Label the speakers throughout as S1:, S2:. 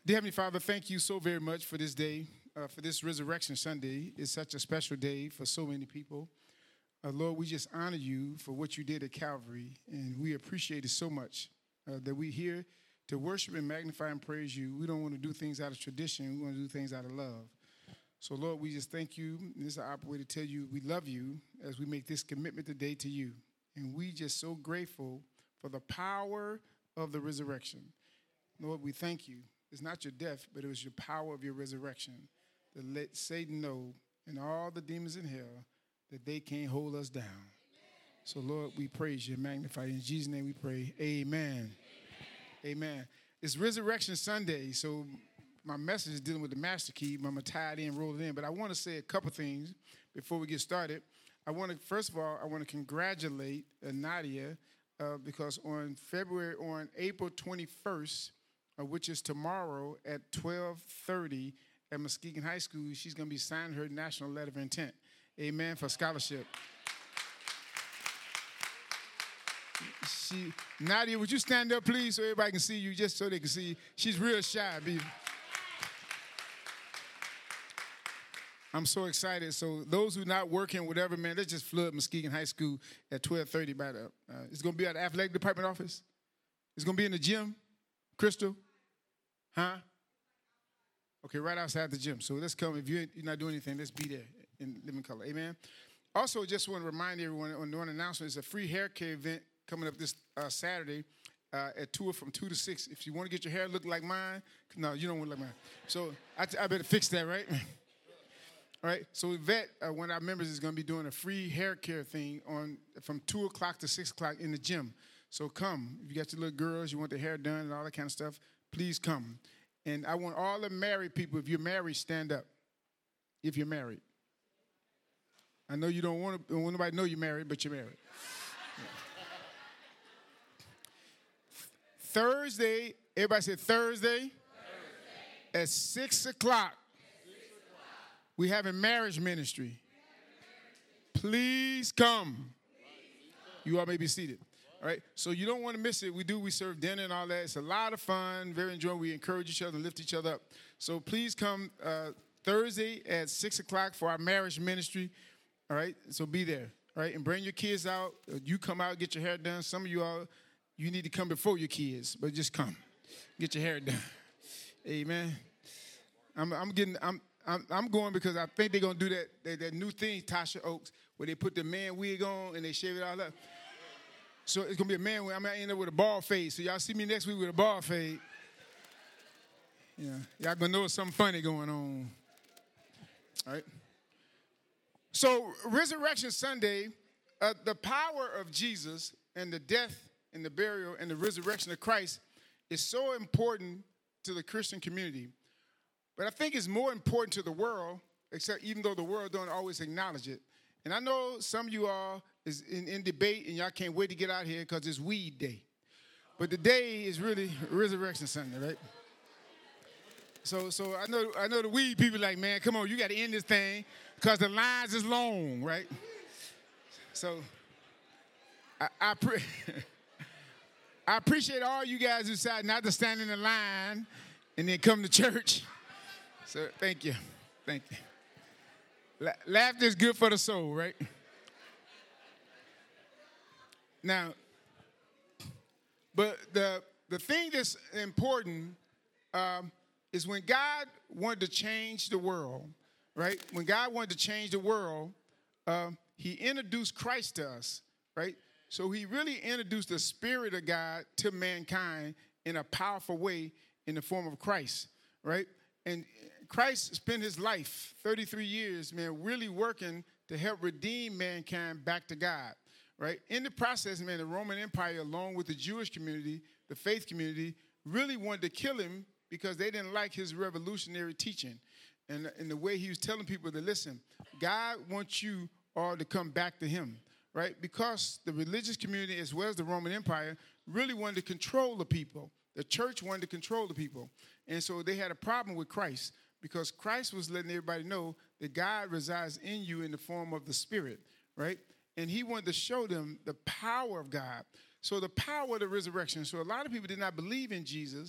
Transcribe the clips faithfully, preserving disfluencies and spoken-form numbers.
S1: Dear Heavenly Father, thank you so very much for this day, uh, for this Resurrection Sunday. It's such a special day for so many people. Uh, Lord, we just honor you for what you did at Calvary, and we appreciate it so much uh, that we're here to worship and magnify and praise you. We don't want to do things out of tradition. We want to do things out of love. So, Lord, we just thank you. This is our way to tell you we love you as we make this commitment today to you. And we just so grateful for the power of the resurrection. Lord, we thank you. It's not your death, but it was your power of your resurrection that let Satan know and all the demons in hell that they can't hold us down. So, Lord, we praise you and magnify you. In Jesus' name we pray. Amen. Amen. Amen. It's Resurrection Sunday, so my message is dealing with the master key. I'm going to tie it in, roll it in. But I want to say a couple things before we get started. I want to, first of all, I want to congratulate uh, Nadia uh, because on February, on April twenty-first, Uh, which is tomorrow at twelve thirty at Muskegon High School, she's going to be signing her national letter of intent. Amen, for scholarship. She, Nadia, would you stand up, please, so everybody can see you, just so they can see you. She's real shy, baby. I'm so excited. So those who are not working, whatever, man, let's just flood Muskegon High School at twelve thirty. By the, uh, it's going to be at the athletic department office. It's going to be in the gym. Crystal? Huh? Okay, right outside the gym. So let's come. If you're not doing anything, let's be there in living color. Amen. Also, just want to remind everyone on one announcement, it's a free hair care event coming up this uh, Saturday uh, at two from two to six. If you want to get your hair look like mine, no, you don't want to look like mine. So I, I better fix that, right? All right. So Yvette, uh, one of our members, is going to be doing a free hair care thing on from two o'clock to six o'clock in the gym. So come. If you got your little girls, you want their hair done and all that kind of stuff, please come. And I want all the married people, if you're married, stand up. If you're married. I know you don't want to, don't want nobody to know you're married, but you're married. Yeah. Thursday, everybody said Thursday, Thursday. At six o'clock, we have a marriage ministry. Please come. You all may be seated. All right, so you don't want to miss it. We do, we serve dinner and all that. It's a lot of fun, very enjoyable. We encourage each other and lift each other up. So please come uh, Thursday at six o'clock for our marriage ministry. All right, so be there. All right, and bring your kids out. You come out, get your hair done. Some of you all, you need to come before your kids, but just come. Get your hair done. Amen. I'm, I'm getting, I'm, I'm, I'm going because I think they're going to do that, that, that new thing, Tasha Oaks, where they put the man wig on and they shave it all up. So it's going to be a man. I'm going to end up with a bald fade. So y'all see me next week with a bald fade. Yeah, y'all going to know something funny going on. All right. So Resurrection Sunday, uh, the power of Jesus and the death and the burial and the resurrection of Christ is so important to the Christian community. But I think it's more important to the world, except even though the world don't always acknowledge it. And I know some of you all is in, in debate, and y'all can't wait to get out here because it's weed day. But the day is really Resurrection Sunday, right? So so I know I know the weed people like, man, come on, you got to end this thing because the lines is long, right? So I I, pre- I appreciate all you guys who decided not to stand in the line and then come to church. So thank you. Thank you. La- laughter is good for the soul, right? Now, but the the thing that's important um, is when God wanted to change the world, right? When God wanted to change the world, um, he introduced Christ to us, right? So he really introduced the Spirit of God to mankind in a powerful way in the form of Christ, right? And Christ spent his life, thirty-three years, man, really working to help redeem mankind back to God. Right? In the process, man, the Roman Empire, along with the Jewish community, the faith community, really wanted to kill him because they didn't like his revolutionary teaching. And, and the way he was telling people to listen, God wants you all to come back to him, right? Because the religious community, as well as the Roman Empire, really wanted to control the people. The church wanted to control the people. And so they had a problem with Christ because Christ was letting everybody know that God resides in you in the form of the Spirit, right? And he wanted to show them the power of God. So the power of the resurrection. So a lot of people did not believe in Jesus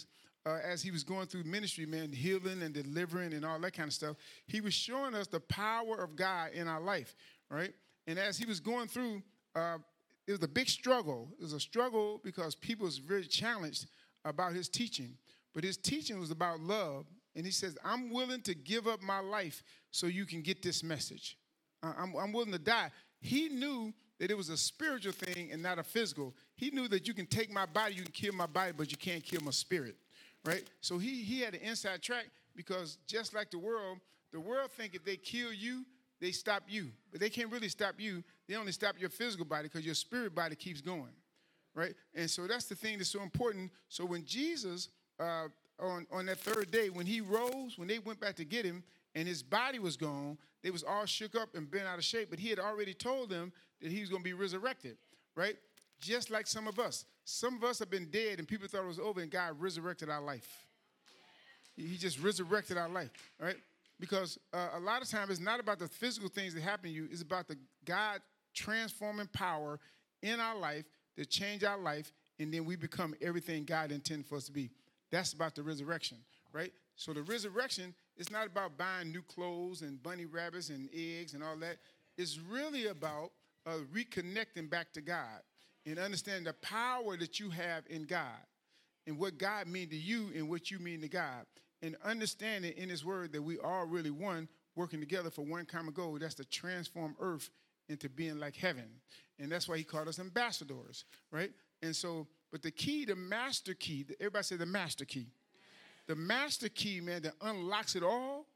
S1: uh, as he was going through ministry, man, healing and delivering and all that kind of stuff, he was showing us the power of God in our life, right? And as he was going through, uh, it was a big struggle. It was a struggle because people was very challenged about his teaching. But his teaching was about love. And he says, I'm willing to give up my life so you can get this message. Uh, I'm, I'm willing to die. He knew that it was a spiritual thing and not a physical. He knew that you can take my body, you can kill my body, but you can't kill my spirit, right? So he, he had an inside track because just like the world, the world think if they kill you, they stop you. But they can't really stop you. They only stop your physical body because your spirit body keeps going, right? And so that's the thing that's so important. So when Jesus, uh, on, on that third day, when he rose, when they went back to get him, and his body was gone, they was all shook up and bent out of shape, but he had already told them that he was going to be resurrected, right? Just like some of us. Some of us have been dead, and people thought it was over, and God resurrected our life. He just resurrected our life, right? Because uh, a lot of times it's not about the physical things that happen to you. It's about the God transforming power in our life that change our life, and then we become everything God intended for us to be. That's about the resurrection, right? So the resurrection is not about buying new clothes and bunny rabbits and eggs and all that. It's really about uh, reconnecting back to God and understanding the power that you have in God and what God means to you and what you mean to God. And understanding in his word that we are really one, working together for one common goal. That's to transform earth into being like heaven. And that's why he called us ambassadors, right? And so, but the key, the master key, everybody say the master key. The master key, man, that unlocks it all,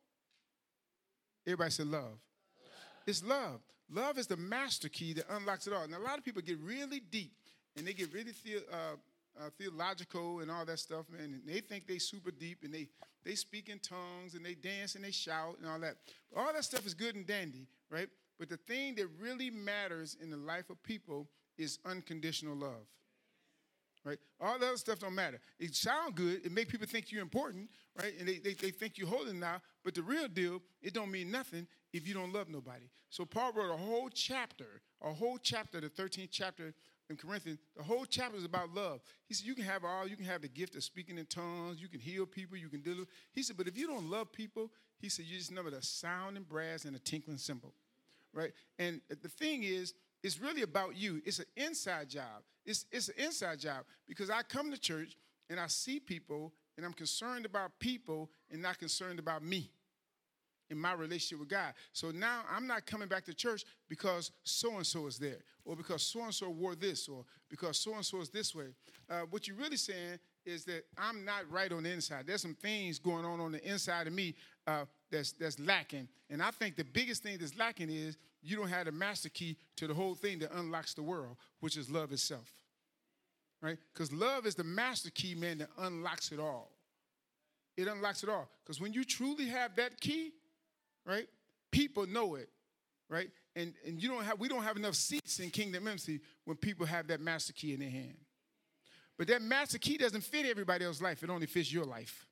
S1: everybody say love. love. It's love. Love is the master key that unlocks it all. And a lot of people get really deep, and they get really the, uh, uh, theological and all that stuff, man. And they think they super deep, and they, they speak in tongues, and they dance, and they shout, and all that. All that stuff is good and dandy, right? But the thing that really matters in the life of people is unconditional love. Right? All the other stuff don't matter. It sounds good. It makes people think you're important, right? And they, they, they think you're holding now. But the real deal, it don't mean nothing if you don't love nobody. So Paul wrote a whole chapter, a whole chapter, the thirteenth chapter in Corinthians. The whole chapter is about love. He said, you can have all, you can have the gift of speaking in tongues. You can heal people. You can deliver. He said, but if you don't love people, he said, you just number the sounding brass and a tinkling cymbal, right? And the thing is, it's really about you. It's an inside job. It's, it's an inside job because I come to church and I see people and I'm concerned about people and not concerned about me in my relationship with God. So now I'm not coming back to church because so-and-so is there or because so-and-so wore this or because so-and-so is this way. Uh, what you're really saying is that I'm not right on the inside. There's some things going on on the inside of me uh, that's, that's lacking. And I think the biggest thing that's lacking is you don't have the master key to the whole thing that unlocks the world, which is love itself, right? Because love is the master key, man, that unlocks it all. It unlocks it all. Because when you truly have that key, right, people know it, right? And, and you don't have, we don't have enough seats in Kingdom Embassy when people have that master key in their hand. But that master key doesn't fit everybody else's life. It only fits your life.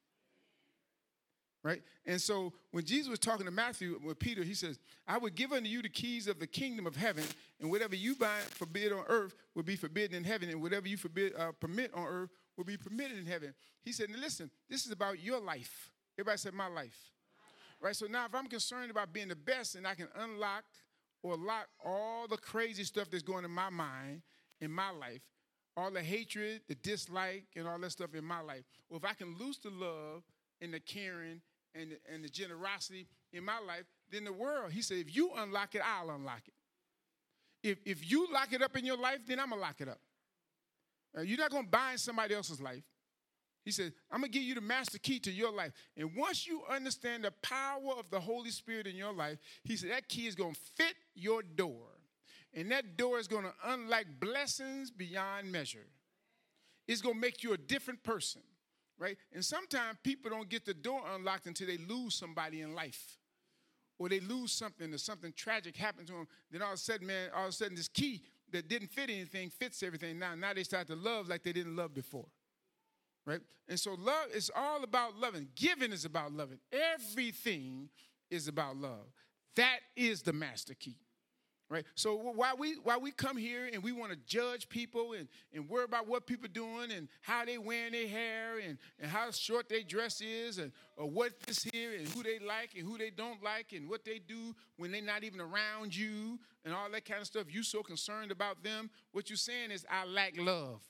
S1: Right? And so when Jesus was talking to Matthew with Peter, he says, I would give unto you the keys of the kingdom of heaven, and whatever you bind forbid on earth will be forbidden in heaven, and whatever you forbid uh, permit on earth will be permitted in heaven. He said, now listen, this is about your life. Everybody said my life. Right? So now if I'm concerned about being the best and I can unlock or lock all the crazy stuff that's going in my mind, in my life, all the hatred, the dislike, and all that stuff in my life, well, if I can loose the love and the caring and the, and the generosity in my life, then the world, he said, if you unlock it, I'll unlock it. If, if you lock it up in your life, then I'm going to lock it up. Uh, you're not going to bind somebody else's life. He said, I'm going to give you the master key to your life. And once you understand the power of the Holy Spirit in your life, he said that key is going to fit your door. And that door is going to unlock blessings beyond measure. It's going to make you a different person. Right? And sometimes people don't get the door unlocked until they lose somebody in life. Or they lose something or something tragic happens to them. Then all of a sudden, man, all of a sudden this key that didn't fit anything fits everything now. Now they start to love like they didn't love before. Right? And so love is all about loving. Giving is about loving. Everything is about love. That is the master key. Right? So while we while we come here and we want to judge people and, and worry about what people doing and how they wearing their hair and, and how short their dress is and or what this here and who they like and who they don't like and what they do when they're not even around you and all that kind of stuff, you so concerned about them, what you're saying is, I lack love.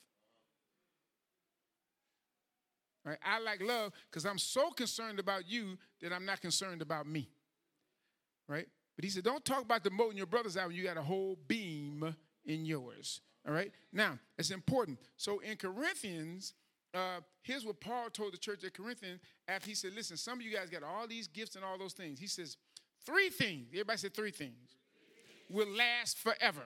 S1: Right? I lack love because I'm so concerned about you that I'm not concerned about me. Right? But he said, don't talk about the mote in your brother's eye when you got a whole beam in yours. All right? Now, it's important. So in Corinthians, uh, here's what Paul told the church at Corinthians after he said, listen, some of you guys got all these gifts and all those things. He says, three things. Everybody said three things. Will last forever.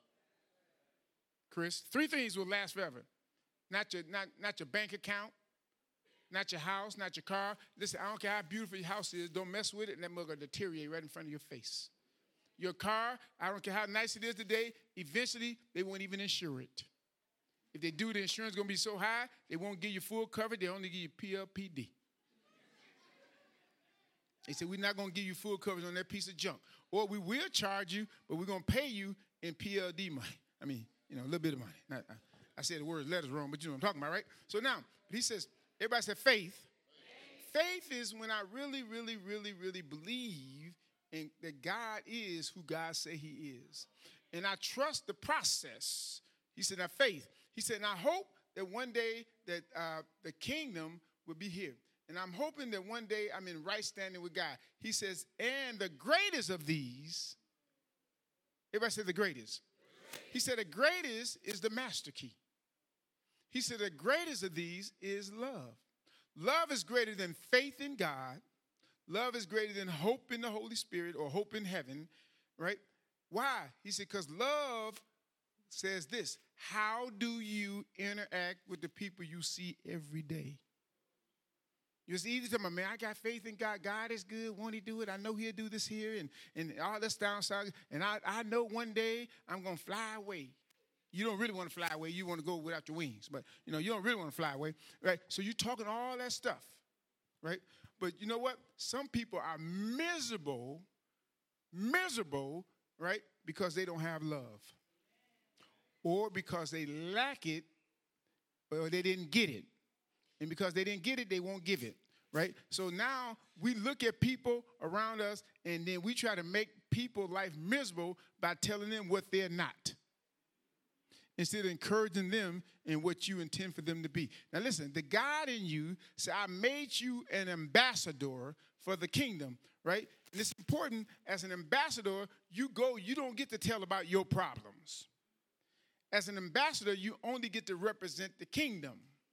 S1: Chris, three things will last forever. Not your, not, not your bank account. Not your house, not your car. Listen, I don't care how beautiful your house is. Don't mess with it, and that mug will deteriorate right in front of your face. Your car, I don't care how nice it is today, eventually they won't even insure it. If they do, the insurance is going to be so high, they won't give you full coverage. They only give you P L P D. They said, we're not going to give you full coverage on that piece of junk. Or we will charge you, but we're going to pay you in P L D money. I mean, you know, a little bit of money. Not, I, I said the word letters wrong, but you know what I'm talking about, right? So now, he says, everybody said faith. Faith. Faith is when I really, really, really, really believe in that God is who God say he is. And I trust the process. He said, now faith. He said, and I hope that one day that uh, the kingdom will be here. And I'm hoping that one day I'm in right standing with God. He says, and the greatest of these, everybody said the greatest. He said the greatest is the master key. He said the greatest of these is love. Love is greater than faith in God. Love is greater than hope in the Holy Spirit or hope in heaven, right? Why? He said, because love says this, how do you interact with the people you see every day? It's easy to tell me, man, I got faith in God. God is good. Won't he do it? I know he'll do this here and, and all this downside. And I, I know one day I'm going to fly away. You don't really want to fly away. You want to go without your wings. But, you know, you don't really want to fly away, right? So you're talking all that stuff, right? But you know what? Some people are miserable, miserable, right, because they don't have love. Or because they lack it or they didn't get it. And because they didn't get it, they won't give it, right? So now we look at people around us and then we try to make people's life miserable by telling them what they're not, instead of encouraging them in what you intend for them to be. Now listen, the God in you said, I made you an ambassador for the kingdom, right? And it's important, as an ambassador, you go, you don't get to tell about your problems. As an ambassador, you only get to represent the kingdom,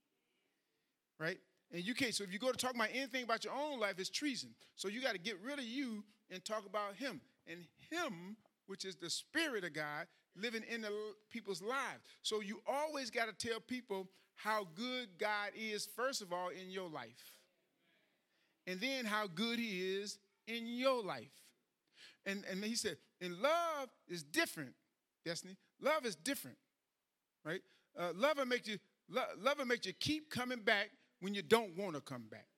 S1: right? And you can't, so if you go to talk about anything about your own life, it's treason. So you got to get rid of you and talk about him. And him, which is the Spirit of God, living in the people's lives. So you always got to tell people how good God is, first of all, in your life. And then how good he is in your life. And, and he said, and love is different, Destiny. Love is different, right? Uh, love will make you, lo- love will make you keep coming back when you don't want to come back.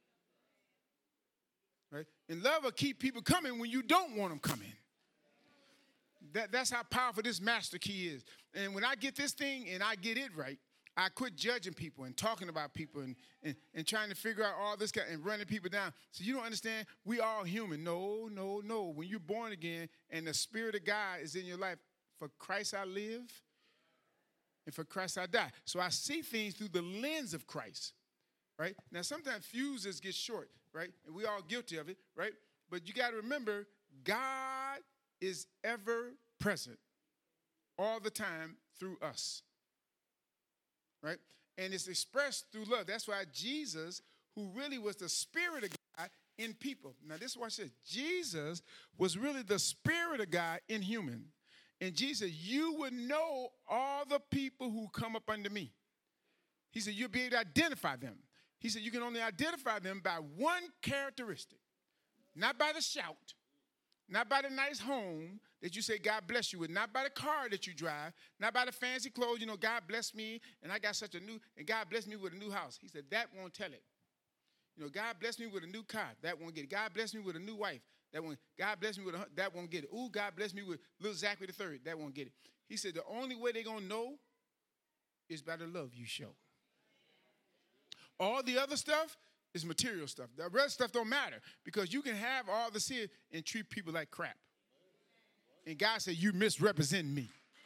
S1: Right? And love will keep people coming when you don't want them coming. That, that's how powerful this master key is. And when I get this thing and I get it right, I quit judging people and talking about people and, and, and trying to figure out all this kind and running people down. So you don't understand, we all human. No, no, no. When you're born again and the Spirit of God is in your life, for Christ I live and for Christ I die. So I see things through the lens of Christ, right? Now sometimes fuses get short, right? And we all guilty of it, right? But you got to remember, God is ever present all the time through us, right? And it's expressed through love. That's why Jesus, who really was the Spirit of God in people. Now this is what I said. Jesus was really the Spirit of God in human. And Jesus said, you would know all the people who come up under me. He said, you'll be able to identify them. He said, you can only identify them by one characteristic, not by the shout, not by the nice home that you say God bless you with, not by the car that you drive, not by the fancy clothes, you know, God bless me, and I got such a new, and God bless me with a new house. He said, that won't tell it. You know, God bless me with a new car. That won't get it. God bless me with a new wife. That one. God bless me with a hundred. That won't get it. Ooh, God bless me with little Zachary the third. That won't get it. He said the only way they're going to know is by the love you show. All the other stuff is material stuff. The rest stuff don't matter because you can have all this here and treat people like crap. And God said, you misrepresent me.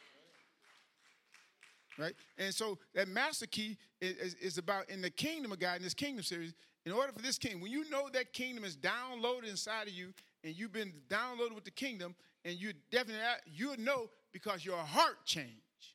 S1: Right? And so that master key is, is, is about in the kingdom of God, in this kingdom series, in order for this kingdom, when you know that kingdom is downloaded inside of you and you've been downloaded with the kingdom, and you definitely, you'll know because your heart changed.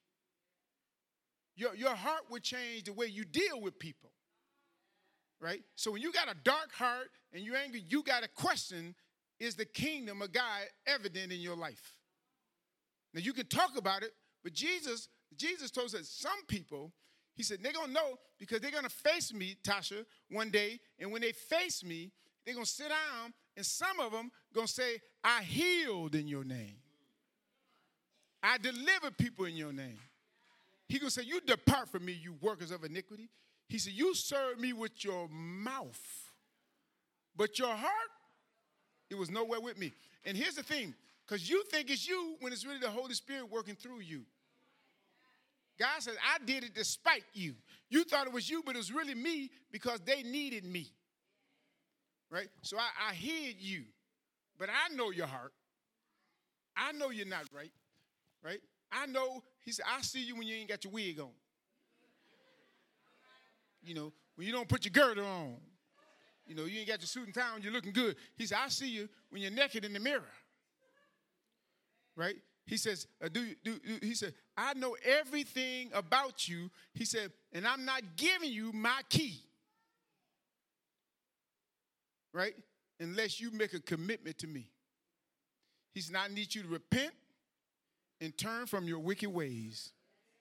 S1: Your, your heart will change the way you deal with people. Right? So when you got a dark heart and you're angry, you got to question, is the kingdom of God evident in your life? Now, you can talk about it, but Jesus, Jesus told us that some people, he said, they're going to know because they're going to face me, Tasha, one day. And when they face me, they're going to sit down, and some of them going to say, I healed in your name. I delivered people in your name. He going to say, you depart from me, you workers of iniquity. He said, you serve me with your mouth, but your heart, it was nowhere with me. And here's the thing, because you think it's you when it's really the Holy Spirit working through you. God says, I did it despite you. You thought it was you, but it was really me because they needed me. Right? So I, I hid you, but I know your heart. I know you're not right. Right? I know, he said, I see you when you ain't got your wig on. You know, when you don't put your girdle on. You know, you ain't got your suit and tie on, you're looking good. He said, I see you when you're naked in the mirror. Right? He says, uh, do, do, do, he said, I know everything about you. He said, and I'm not giving you my key. Right? Unless you make a commitment to me. He said, I need you to repent and turn from your wicked ways.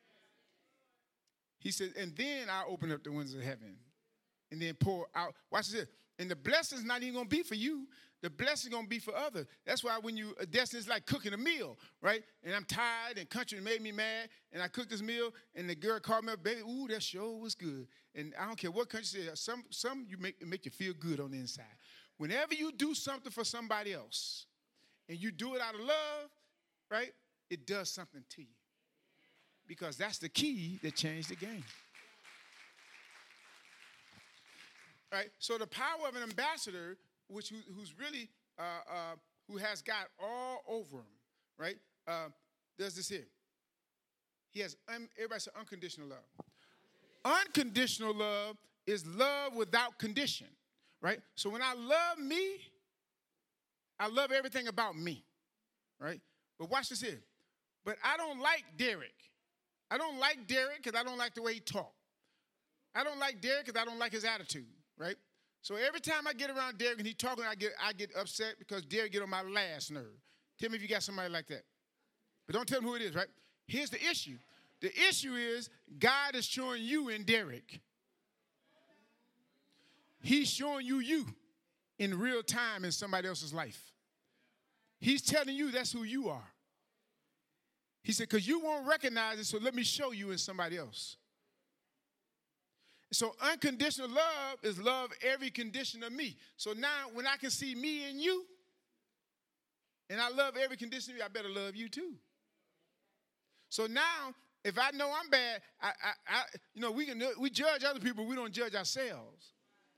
S1: He said, and then I'll open up the windows of heaven and then pour out. Watch this. And the blessing's not even going to be for you. The blessing's going to be for others. That's why when you, a destiny's like cooking a meal, right? And I'm tired and country made me mad. And I cooked this meal and the girl called me up, baby, ooh, that sure was good. And I don't care what country says, some, some you make, make you feel good on the inside. Whenever you do something for somebody else and you do it out of love, right? It does something to you. Because that's the key that changed the game. Right? So the power of an ambassador, which who, who's really, uh, uh, who has God all over him, right? Uh, does this here. He has, un, everybody say unconditional love. Unconditional love is love without condition, right? So when I love me, I love everything about me, right? But watch this here. But I don't like Derek. I don't like Derek because I don't like the way he talks. I don't like Derek because I don't like his attitude, right? So every time I get around Derek and he's talking, I get I get upset because Derek get on my last nerve. Tell me if you got somebody like that. But don't tell me who it is, right? Here's the issue. The issue is God is showing you in Derek. He's showing you you in real time in somebody else's life. He's telling you that's who you are. He said, because you won't recognize it, so let me show you in somebody else. So unconditional love is love every condition of me. So now when I can see me in you, and I love every condition of you, I better love you too. So now, if I know I'm bad, I, I, I you know, we can we judge other people, we don't judge ourselves.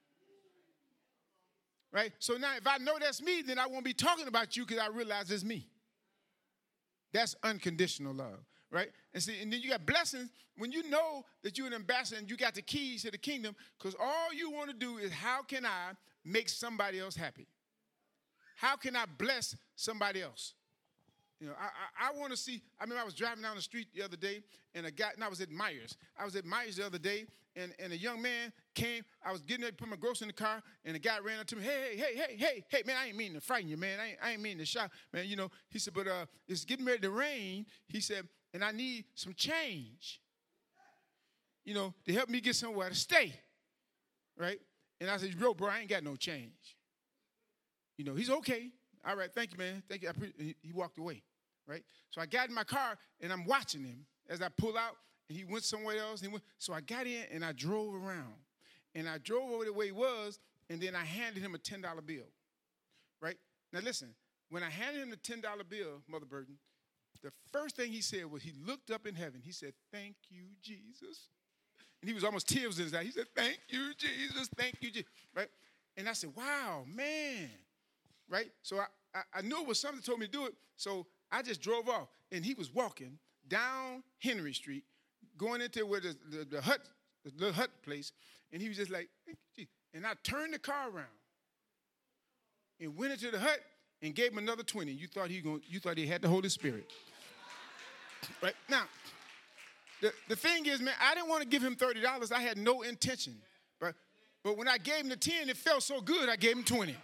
S1: Right? So now if I know that's me, then I won't be talking about you because I realize it's me. That's unconditional love, right? And see, and then you got blessings when you know that you're an ambassador and you got the keys to the kingdom, because all you want to do is how can I make somebody else happy? How can I bless somebody else? You know, I, I, I want to see, I mean, I was driving down the street the other day, and a guy, and I was at Myers. I was at Myers the other day, and, and a young man came. I was getting ready to put my groceries in the car, and the guy ran up to me, hey, hey, hey, hey, hey, man, I ain't meaning to frighten you, man. I ain't, I ain't meaning to shout. Man, you know, he said, but uh, it's getting ready to rain. He said, and I need some change, you know, to help me get somewhere to stay, right? And I said, bro, bro, I ain't got no change. You know, he's okay. All right, thank you, man. Thank you. I pre-. He, he walked away. Right? So I got in my car, and I'm watching him as I pull out, and he went somewhere else. And he went, so I got in, and I drove around. And I drove over the way he was, and then I handed him a ten dollar bill. Right? Now listen, when I handed him the ten dollar bill, Mother Burton, the first thing he said was he looked up in heaven. He said, thank you, Jesus. And he was almost tears in his eyes. He said, thank you, Jesus. Thank you, Jesus. Right? And I said, wow, man. Right? So I, I, I knew it was something that told me to do it. So I just drove off. And he was walking down Henry Street, going into where the, the, the hut, the little hut place. And he was just like, thank you, Jesus. And I turned the car around and went into the hut and gave him another twenty. You thought he going, you thought he had the Holy Spirit. Right? Now, the, the thing is, man, I didn't want to give him thirty dollars. I had no intention. But, but when I gave him the ten, it felt so good, I gave him twenty.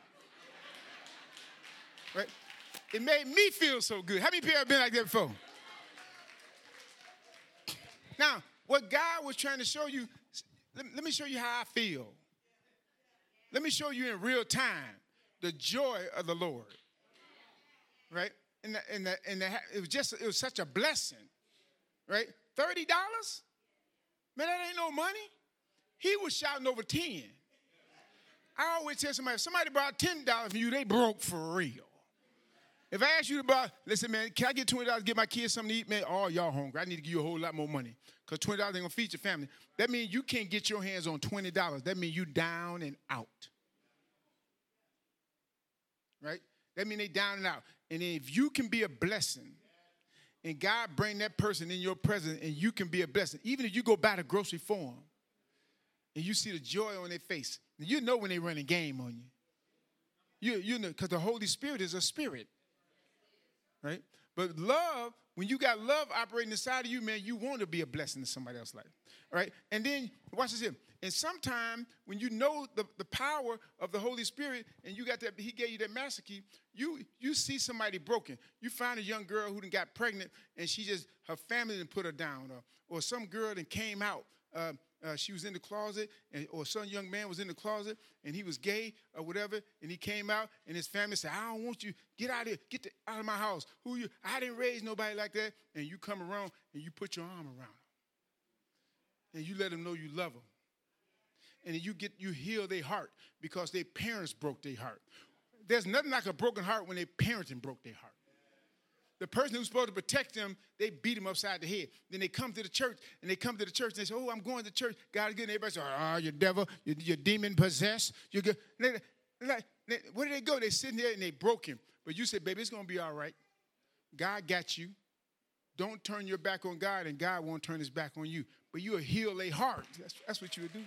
S1: Right? It made me feel so good. How many people have been like that before? Now, what God was trying to show you, let, let me show you how I feel. Let me show you in real time the joy of the Lord. Right? And, the, and, the, and the, it was just, it was such a blessing. Right? thirty dollars? Man, that ain't no money. He was shouting over ten. I always tell somebody, if somebody brought ten dollars from you, they broke for real. If I ask you to buy, listen, man, can I get twenty dollars to get my kids something to eat? Man, oh, y'all hungry. I need to give you a whole lot more money because twenty dollars ain't going to feed your family. That means you can't get your hands on twenty dollars. That means you down and out. Right? That means they down and out. And if you can be a blessing, and God bring that person in your presence, and you can be a blessing, even if you go by the grocery for them, and you see the joy on their face, you know when they run a game on you. You, you know, because the Holy Spirit is a spirit. Right? But love, when you got love operating inside of you, man, you want to be a blessing to somebody else's life. Right? And then, watch this here. And sometime when you know the, the power of the Holy Spirit and you got that, he gave you that master key, you, you see somebody broken. You find a young girl who done got pregnant and she just, her family done put her down. Or, or some girl that came out, uh, uh, she was in the closet, and, or some young man was in the closet and he was gay or whatever, and he came out and his family said, I don't want you, get out of here, get the, out of my house. Who you? I didn't raise nobody like that. And you come around and you put your arm around them. And you let them know you love them. And you get you heal their heart because their parents broke their heart. There's nothing like a broken heart when their parenting broke their heart. The person who's supposed to protect them, they beat them upside the head. Then they come to the church, and they come to the church, and they say, oh, I'm going to church. God is good. And everybody says, oh, you're devil, you're, you're demon possessed. You're good. They, like, they, where do they go? They're sitting there, and they broken. But you say, baby, it's going to be all right. God got you. Don't turn your back on God, and God won't turn his back on you. But you'll heal their heart. That's, that's what you would do.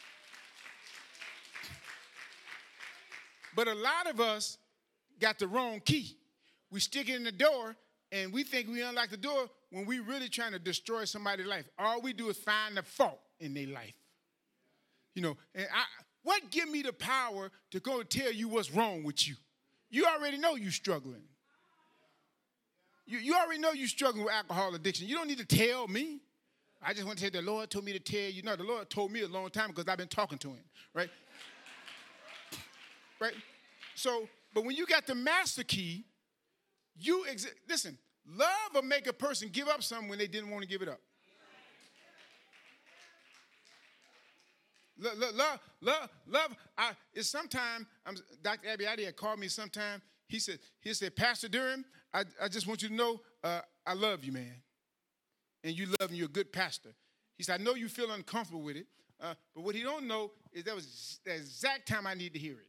S1: But a lot of us got the wrong key. We stick it in the door, and we think we unlock the door when we really trying to destroy somebody's life. All we do is find the fault in their life. You know, and I, what give me the power to go and tell you what's wrong with you? You already know you're struggling. You, you already know you're struggling with alcohol addiction. You don't need to tell me. I just want to say the Lord told me to tell you. No, the Lord told me a long time because I've been talking to him, right? Right? So, but when you got the master key, you, exi- listen, love will make a person give up something when they didn't want to give it up. Love, love, love, love. I, it's sometimes, I'm, Doctor Abby Adi had called me sometime. He said, he said, Pastor Durham, I, I just want you to know, uh, I love you, man. And you love me, you're a good pastor. He said, I know you feel uncomfortable with it, uh, but what he don't know is that was the exact time I need to hear it.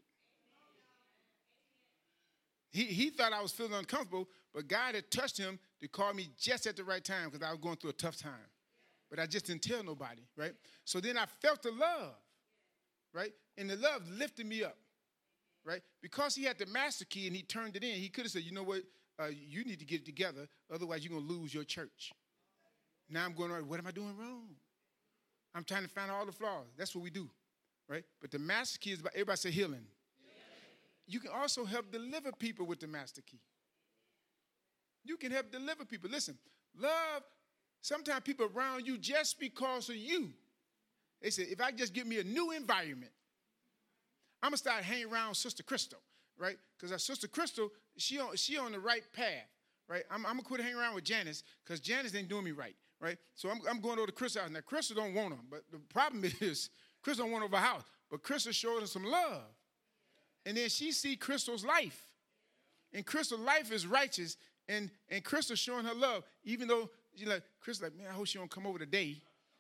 S1: He, he thought I was feeling uncomfortable, but God had touched him to call me just at the right time because I was going through a tough time. But I just didn't tell nobody, right? So then I felt the love, right? And the love lifted me up, right? Because he had the master key and he turned it in, he could have said, you know what, uh, you need to get it together, otherwise you're going to lose your church. Now I'm going, what am I doing wrong? I'm trying to find all the flaws. That's what we do, right? But the master key is about, everybody say healing. You can also help deliver people with the master key. You can help deliver people. Listen, love, sometimes people around you just because of you. They say, if I just give me a new environment, I'm going to start hanging around Sister Crystal, right? Because our Sister Crystal, she on, she on the right path, right? I'm, I'm going to quit hanging around with Janice because Janice ain't doing me right, right? So I'm, I'm going over to Crystal's house. Now, Crystal don't want them, but the problem is Crystal don't want over her house. But Crystal showed her some love. And then she see Crystal's life. And Crystal life is righteous, and, and Crystal showing her love, even though she's like, Crystal like, man, I hope she don't come over today.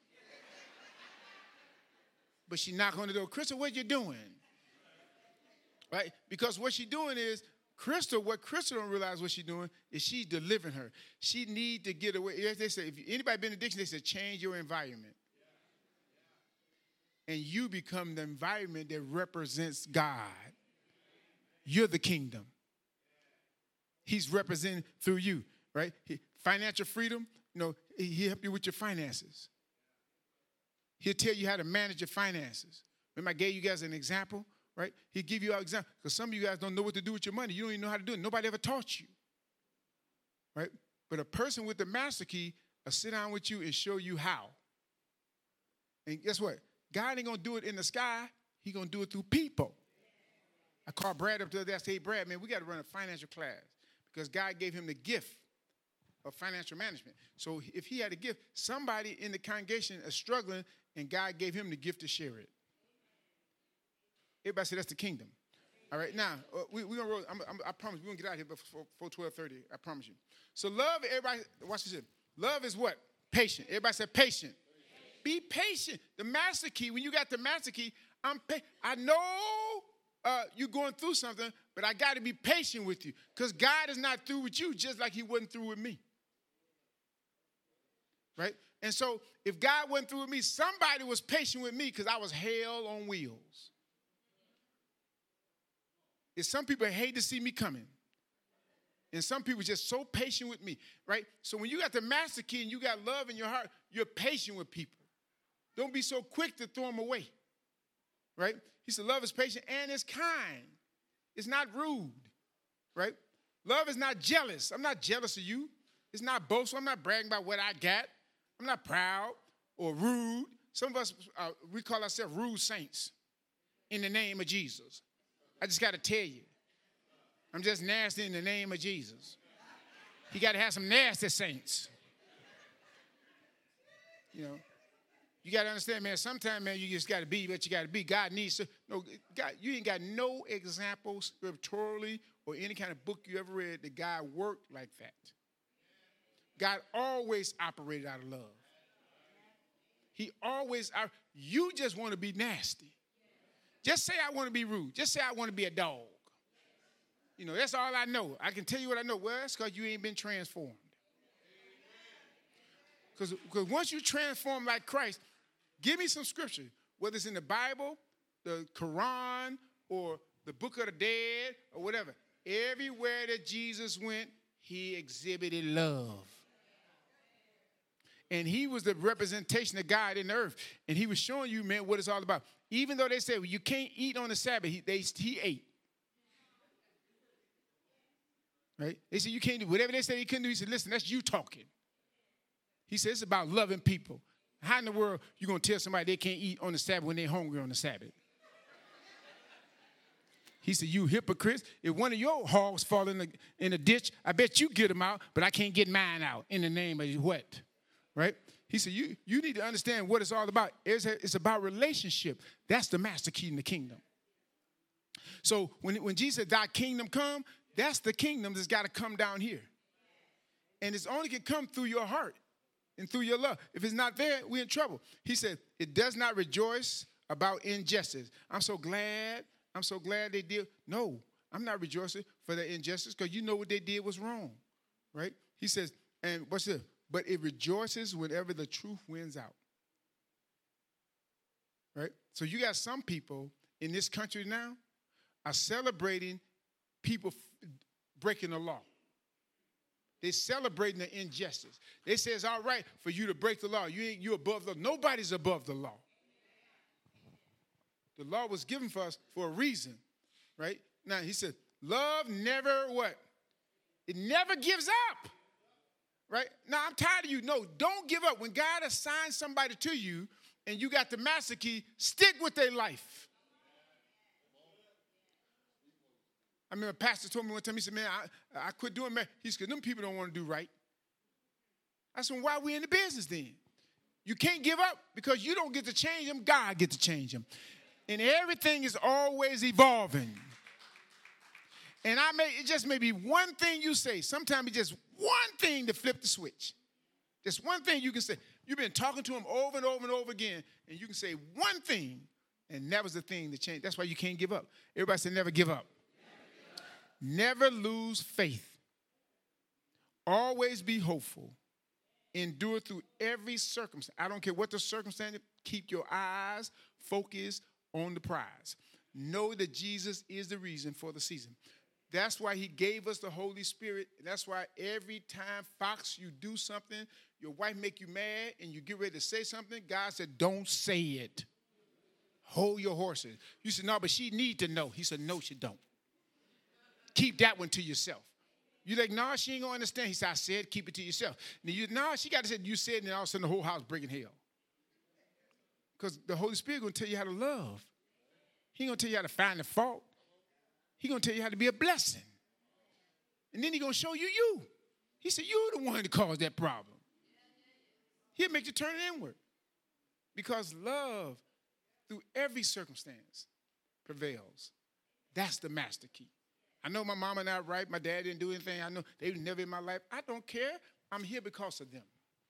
S1: But she knock on the door. Crystal, what you doing? Right? Because what she doing is, Crystal, what Crystal don't realize what she's doing is she's delivering her. She need to get away. They say, if anybody been in addiction, they say, change your environment. And you become the environment that represents God. You're the kingdom. He's represented through you, right? He, financial freedom, you know, he, he'll help you with your finances. He'll tell you how to manage your finances. Remember I gave you guys an example, right? He'll give you an example. Because some of you guys don't know what to do with your money. You don't even know how to do it. Nobody ever taught you, right? But a person with the master key will sit down with you and show you how. And guess what? God ain't going to do it in the sky. He's going to do it through people. I called Brad up the other day. I said, hey, Brad, man, we got to run a financial class because God gave him the gift of financial management. So if he had a gift, somebody in the congregation is struggling, and God gave him the gift to share it. Everybody say that's the kingdom. All right, now, uh, we, we're going to roll. I'm, I'm, I promise we're going to get out of here before twelve thirty. I promise you. So love, everybody, watch this. Love is what? Patient. Everybody say patient. Be patient. The master key, when you got the master key, I'm pa- I know uh, you're going through something, but I got to be patient with you because God is not through with you just like he wasn't through with me. Right? And so if God wasn't through with me, somebody was patient with me because I was hell on wheels. And some people hate to see me coming. And some people just so patient with me, right? So when you got the master key and you got love in your heart, you're patient with people. Don't be so quick to throw them away, right? He said love is patient and it's kind. It's not rude, right? Love is not jealous. I'm not jealous of you. It's not boastful. I'm not bragging about what I got. I'm not proud or rude. Some of us, uh, we call ourselves rude saints in the name of Jesus. I just got to tell you, I'm just nasty in the name of Jesus. You got to have some nasty saints. You know, you got to understand, man, sometimes, man, you just got to be what you got to be. God needs to, no, God, you ain't got no examples scripturally or any kind of book you ever read that God worked like that. God always operated out of love. He always, you just want to be nasty. Just say I want to be rude. Just say I want to be a dog. You know, that's all I know. I can tell you what I know. Well, that's because you ain't been transformed. Because once you transform like Christ, give me some scripture, whether it's in the Bible, the Quran, or the Book of the Dead, or whatever. Everywhere that Jesus went, he exhibited love. And he was the representation of God in the earth. And he was showing you, man, what it's all about. Even though they said, well, you can't eat on the Sabbath, he, they, he ate. Right? They said, you can't do whatever they said he couldn't do. He said, listen, that's you talking. He said, it's about loving people. How in the world you going to tell somebody they can't eat on the Sabbath when they're hungry on the Sabbath? He said, you hypocrites. If one of your hogs fall in the, in the ditch, I bet you get them out, but I can't get mine out in the name of what? Right? He said, you, you need to understand what it's all about. It's, a, it's about relationship. That's the master key in the kingdom. So when, when Jesus said, thy kingdom come, that's the kingdom that's got to come down here. And it's only can come through your heart and through your love. If it's not there, we're in trouble. He said, it does not rejoice about injustice. I'm so glad. I'm so glad they did. No, I'm not rejoicing for the injustice because you know what they did was wrong. Right? He says, and what's this? But it rejoices whenever the truth wins out. Right? So you got some people in this country now are celebrating people f- breaking the law. They're celebrating the injustice. They say it's all right for you to break the law. You ain't you above the law. Nobody's above the law. The law was given for us for a reason. Right? Now he said, love never what? It never gives up. Right? Now, I'm tired of you. No, don't give up. When God assigns somebody to you and you got the master key, stick with their life. I remember a pastor told me one time, he said, man, I, I quit doing marriage. He said, them people don't want to do right. I said, well, why are we in the business then? You can't give up because you don't get to change them. God gets to change them. And everything is always evolving. And I may, it just may be one thing you say. Sometimes it's just one thing to flip the switch. Just one thing you can say. You've been talking to him over and over and over again, and you can say one thing, and that was the thing that changed. That's why you can't give up. Everybody say never give up. Never, never lose faith. Always be hopeful. Endure through every circumstance. I don't care what the circumstance, keep your eyes focused on the prize. Know that Jesus is the reason for the season. That's why he gave us the Holy Spirit. That's why every time, Fox, you do something, your wife make you mad, and you get ready to say something, God said, don't say it. Hold your horses. You said, no, but she need to know. He said, no, she don't. Keep that one to yourself. You're like, no, she ain't going to understand. He said, I said, keep it to yourself. And you, no, she got to say, you said, and then all of a sudden the whole house breaking hell. Because the Holy Spirit going to tell you how to love. He going to tell you how to find the fault. He going to tell you how to be a blessing. And then he going to show you you. He said, you're the one that caused that problem. He'll make you turn it inward. Because love, through every circumstance, prevails. That's the master key. I know my mama not right. My dad didn't do anything. I know they were never in my life. I don't care. I'm here because of them.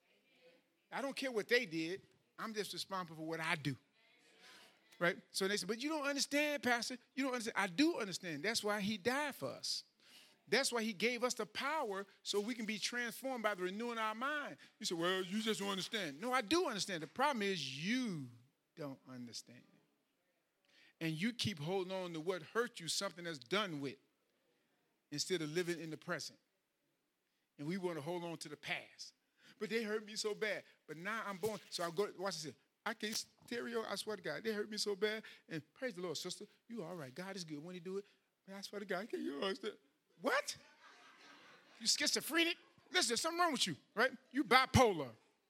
S1: I don't care what they did. I'm just responsible for what I do. Right? So they said, but you don't understand, Pastor. You don't understand. I do understand. That's why he died for us. That's why he gave us the power so we can be transformed by the renewing our mind. You say, well, you just don't understand. No, I do understand. The problem is you don't understand. And you keep holding on to what hurt you, something that's done with, instead of living in the present. And we want to hold on to the past. But they hurt me so bad. But now I'm born. So I'll go, watch this. I can't stereo, I swear to God. They hurt me so bad. And praise the Lord, sister. You all right. God is good. When he do it, man, I swear to God, I can't you understand. What? You schizophrenic? Listen, there's something wrong with you, right? You bipolar.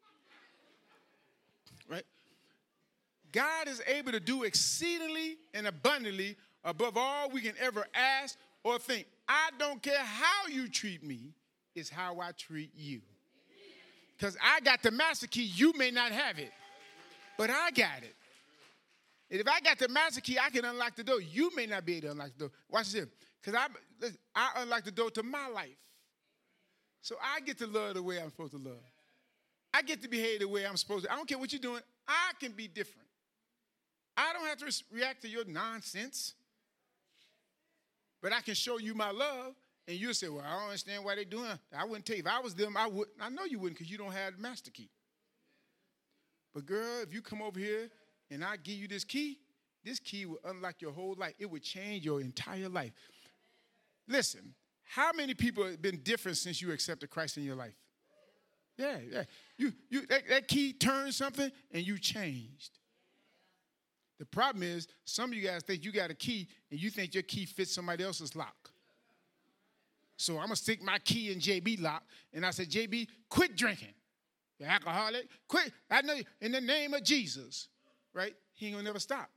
S1: Right? God is able to do exceedingly and abundantly above all we can ever ask or think. I don't care how you treat me, it's how I treat you. Because I got the master key, you may not have it. But I got it. And if I got the master key, I can unlock the door. You may not be able to unlock the door. Watch this. Because I, I unlock the door to my life. So I get to love the way I'm supposed to love. I get to behave the way I'm supposed to. I don't care what you're doing. I can be different. I don't have to react to your nonsense. But I can show you my love, and you'll say, well, I don't understand why they're doing it. I wouldn't tell you. If I was them, I wouldn't. I know you wouldn't because you don't have the master key. But, girl, if you come over here and I give you this key, this key will unlock your whole life. It will change your entire life. Listen, how many people have been different since you accepted Christ in your life? Yeah, yeah. You, you, that, that key turned something, and you changed. The problem is some of you guys think you got a key, and you think your key fits somebody else's lock. So I'm going to stick my key in J B lock, and I said, J B, quit drinking. You're alcoholic. Quit. I know you. In the name of Jesus. Right? He ain't going to never stop.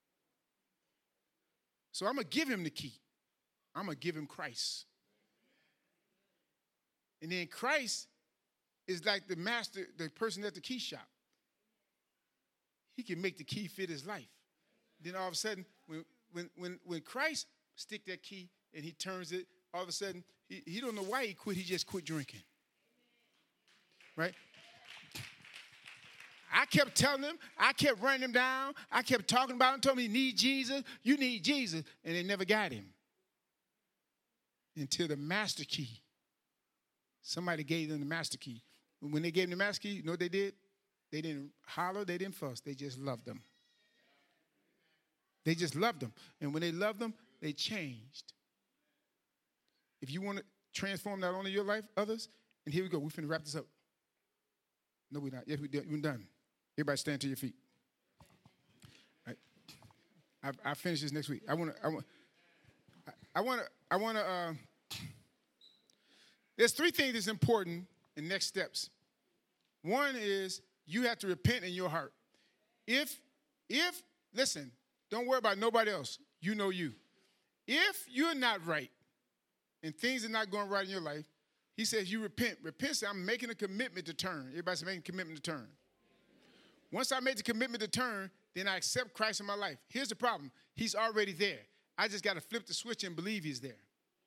S1: So I'm going to give him the key. I'm going to give him Christ. And then Christ is like the master, the person at the key shop. He can make the key fit his life. Then all of a sudden, when when when, when Christ stick that key and he turns it, all of a sudden, he, he don't know why he quit. He just quit drinking. Right? I kept telling him, I kept running him down. I kept talking about him, told him he need Jesus. You need Jesus. And they never got him. Until the master key. Somebody gave them the master key. When they gave him the master key, you know what they did? They didn't holler, they didn't fuss. They just loved them. They just loved them. And when they loved them, they changed. If you want to transform not only your life, others, and here we go. We're finna wrap this up. No, we're not. Yes, we're done. Everybody stand to your feet. All right. I, I'll finish this next week. I want to, I want, I want to, I want to, uh, there's three things that's important in next steps. One is you have to repent in your heart. If, if, listen, don't worry about nobody else. You know you. If you're not right and things are not going right in your life, he says you repent. Repent says I'm making a commitment to turn. Everybody's making a commitment to turn. Once I make the commitment to turn, then I accept Christ in my life. Here's the problem. He's already there. I just got to flip the switch and believe he's there.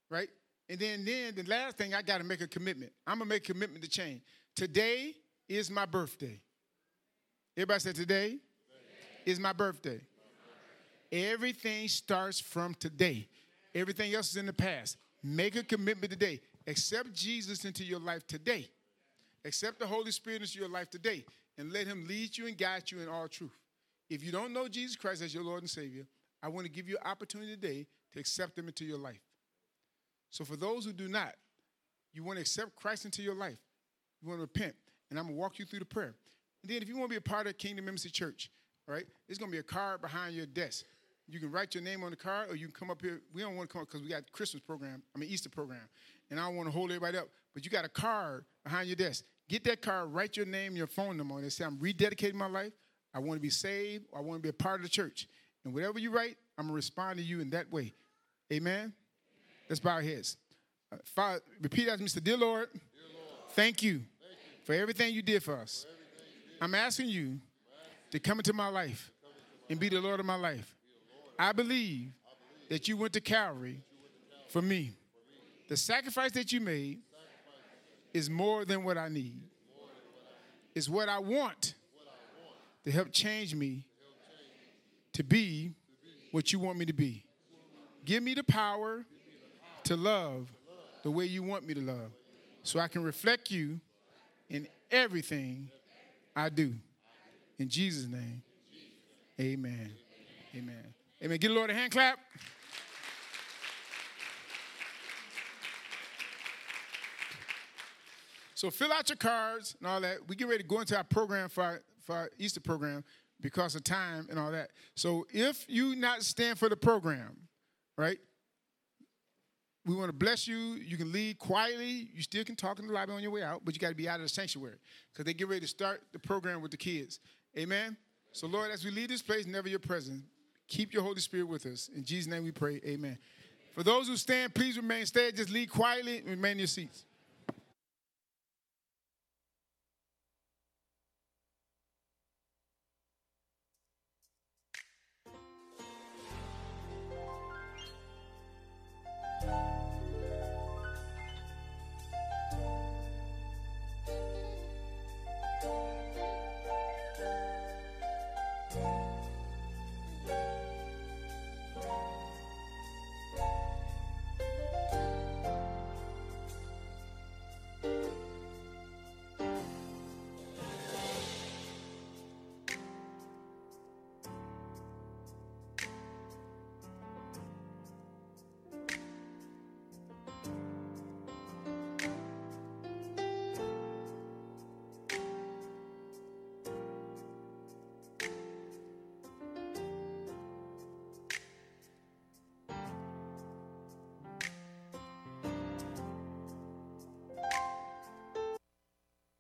S1: right? And then, then the last thing, I got to make a commitment. I'm going to make a commitment to change. Today is my birthday. Everybody say today, today is my birthday. Everything starts from today. Everything else is in the past. Make a commitment today. Accept Jesus into your life today. Accept the Holy Spirit into your life today. And let him lead you and guide you in all truth. If you don't know Jesus Christ as your Lord and Savior, I want to give you an opportunity today to accept him into your life. So for those who do not, you want to accept Christ into your life. You want to repent. And I'm going to walk you through the prayer. And then if you want to be a part of Kingdom Embassy Church, all right, there's going to be a card behind your desk. You can write your name on the card, or you can come up here. We don't want to come up because we got Christmas program, I mean Easter program. And I don't want to hold everybody up. But you got a card behind your desk. Get that card, write your name, your phone number on it. Say, I'm rededicating my life. I want to be saved. I want to be a part of the church. And whatever you write, I'm going to respond to you in that way. Amen? Amen. Let's bow our heads. Uh, Father, repeat after me. Say, Dear Lord, Dear Lord, thank you, thank you for everything you did for us. Did. I'm asking you to come into my life and be the Lord of my life. I believe that you went to Calvary for me. The sacrifice that you made is more than what I need. It's what I want to help change me to be what you want me to be. Give me the power to love the way you want me to love so I can reflect you in everything I do. In Jesus' name, amen. Amen. Amen. Give the Lord a hand clap. So fill out your cards and all that. We get ready to go into our program for our, for our Easter program because of time and all that. So if you not stand for the program, right, we want to bless you. You can leave quietly. You still can talk in the lobby on your way out, but you got to be out of the sanctuary because they get ready to start the program with the kids. Amen? So, Lord, as we leave this place, never your presence, keep your Holy Spirit with us. In Jesus' name we pray, amen. For those who stand, please remain steady. Just leave quietly and remain in your seats.